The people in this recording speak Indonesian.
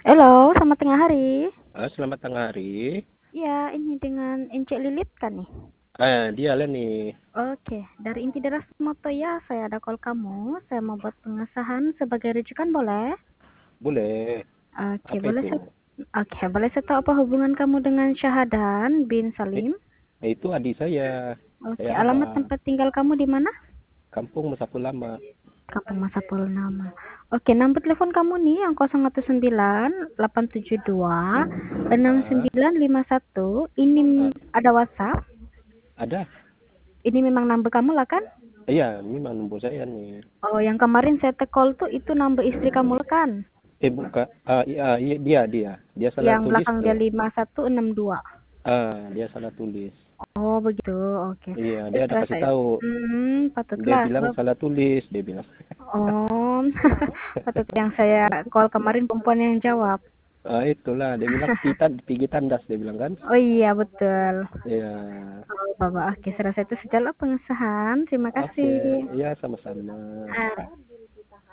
Halo, selamat tengah hari. Selamat tengah hari. Iya, ini dengan Encik Lilit kan nih? Dia lah nih. Oke, dari Inti Deras Moto ya, saya ada call kamu. Saya mau buat pengesahan sebagai rujukan, boleh? Boleh. Oke, Apa boleh itu? saya boleh saya tahu apa hubungan kamu dengan Syahadan bin Eh, Salim? itu adik saya. Oke, Saya alamat abang. tempat tinggal kamu di mana? Kampung Mesapu Lama. Kampung Masa Purnama. Oke, nomor telepon kamu nih yang 019 872 6951. Ini Ah, ada WhatsApp. ada? Ini memang number kamu lah kan? Iya, ini mah nombor saya nih. Oh, yang kemarin saya call tuh itu number istri kamu lah kan? Buka. Iya, dia. Dia salah Yang tulis belakang dia tuh. 5162. Dia salah tulis. Oh, begitu. Oke. Iya, dia Terus ada kasih rasa tahu. Dia patutlah bilang sebab salah tulis, dia bilang. oh, patut yang saya call kemarin perempuan yang jawab. Itulah, dia bilang pergi tandas, dia bilang kan. Oh iya, betul. Iya. Oh, Bapak. Oke, saya rasa itu sajalah pengesahan. Terima Oke, kasih. iya sama-sama. Ah,